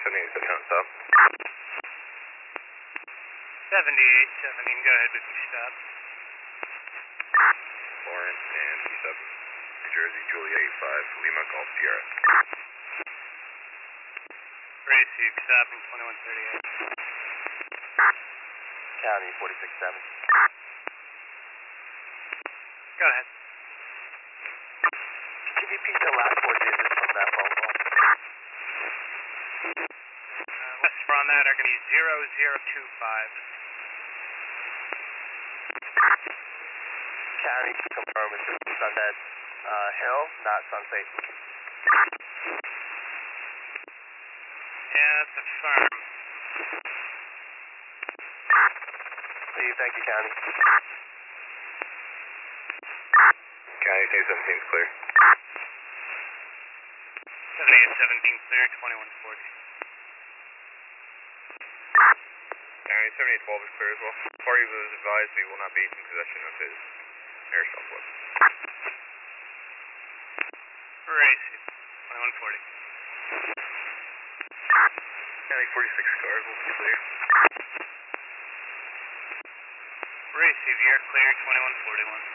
78, set count stop. 78, 17, go ahead with your stop. Lawrence and 27, New Jersey, Julia 85, Lima Golf Sierra. Receive, stopping 2138. County 46-7. Go ahead. Can you repeat the last 4 digits from that phone call? We're on that are going to be 0025. County to confirm it's Sunset Hill, not Sunset. Yeah, that's affirm. Please, thank you, County. County 17 is clear. 78, 17, clear, 2140. County 78, 12 is clear as well. Party was advised we will not be in possession of his airsoft weapon. Receive, 2140. County 46 cars will be clear. Receive, you're clear, 2141.